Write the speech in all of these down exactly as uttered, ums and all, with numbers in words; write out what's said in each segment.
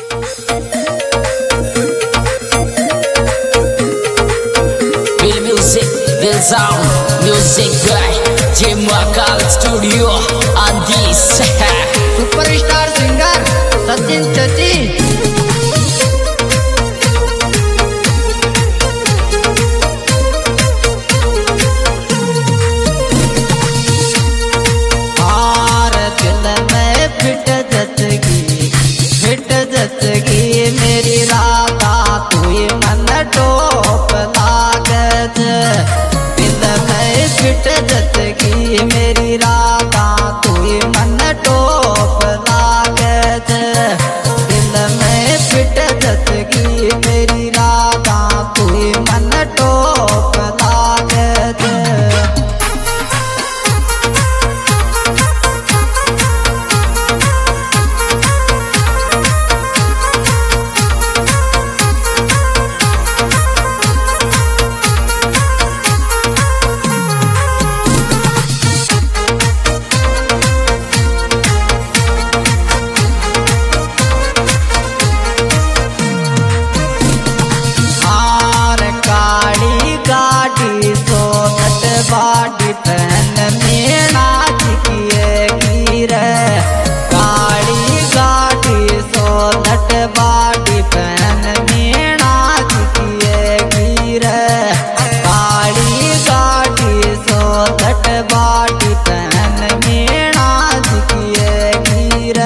Will music, will sound, music by J Mahakal Studio on this superstar singer Sachin चची। मेरी राधा तुई मन टोप लागत, दिल में फिट जतगी मेरी राधा तुई मन टोप लागत, दिल में फिट जतगी मेरी राधा तुई मन टोप लागत। बाड़ी पहन में नाच किए गिर, काली गाड़ी सोलट बाड़ी पहन में नाच किए गिर, काली गाड़ी सोलट बाड़ी पहन में नाच किए गिर।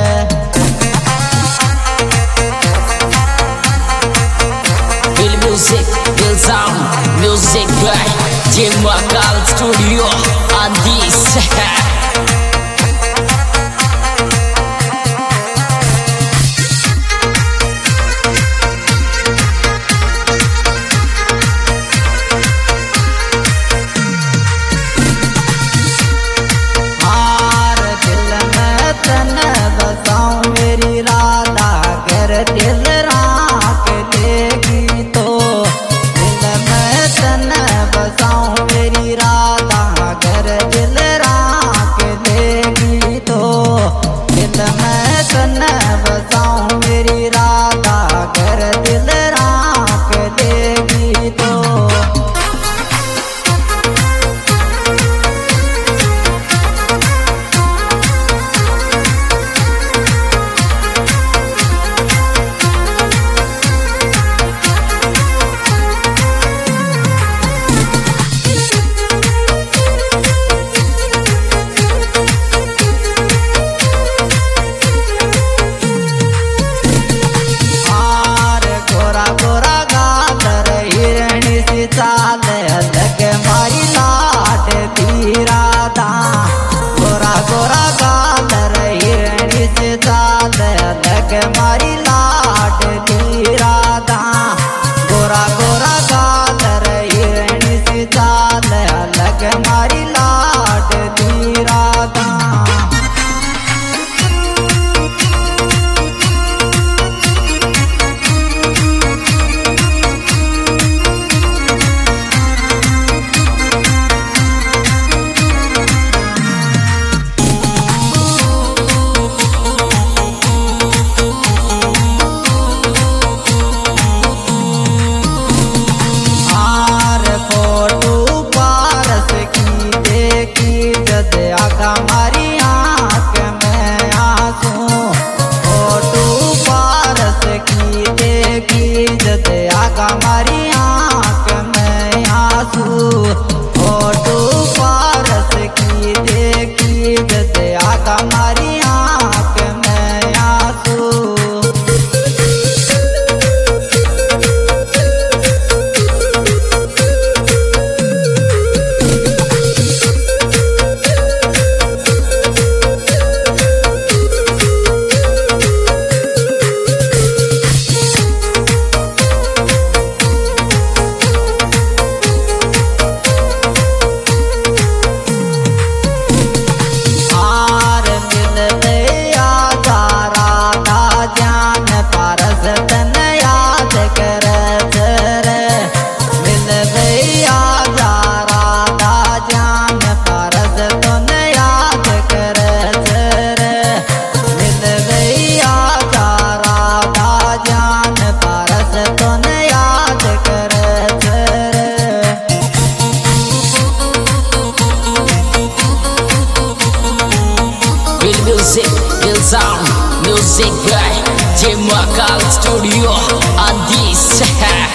Will music, will sound, music by J Mahakal Studio on this हार दिल में तन बसाऊं मेरी राधा कर दिल राख लेगी तो, दिल में तन बसाऊं मेरी राधा कर दिल राख लेगी तो, दिल में तन बसाऊं मेरी राधा कर दिल राख लेगी तो। चाल अलग मारी लाड दी राधा, गोरा गोरा गाल हिरणी से चाल अलग मारी लाड दी राधा, गोरा गोरा गाल हिरणी से चाल अलग मारी लाड दी Radha. Makal Studio on this